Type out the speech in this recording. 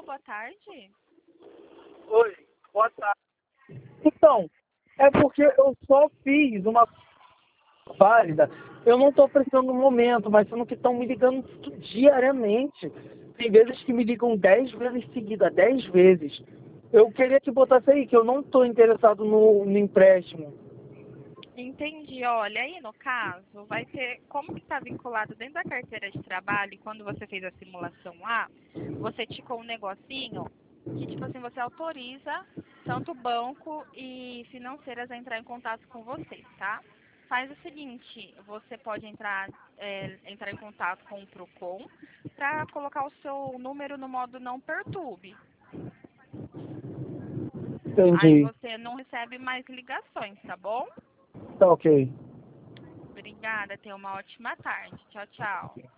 boa tarde. Oi, boa tarde. Então, é porque eu só fiz uma válida. Eu não estou precisando no momento, mas sendo que estão me ligando diariamente. Tem vezes que me ligam 10 vezes seguida, 10 vezes. Eu queria que botasse aí que eu não estou interessado no empréstimo. Entendi. Olha, aí no caso, vai ter, como que está vinculado dentro da carteira de trabalho, e quando você fez a simulação lá, você ticou um negocinho que, tipo assim, você autoriza tanto o banco e financeiras a entrar em contato com você, tá? Faz o seguinte, você pode entrar em contato com o Procon para colocar o seu número no modo não perturbe. Aí Entendi. você não recebe mais ligações, tá bom? Tá ok. Obrigada, tenha uma ótima tarde. Tchau, tchau.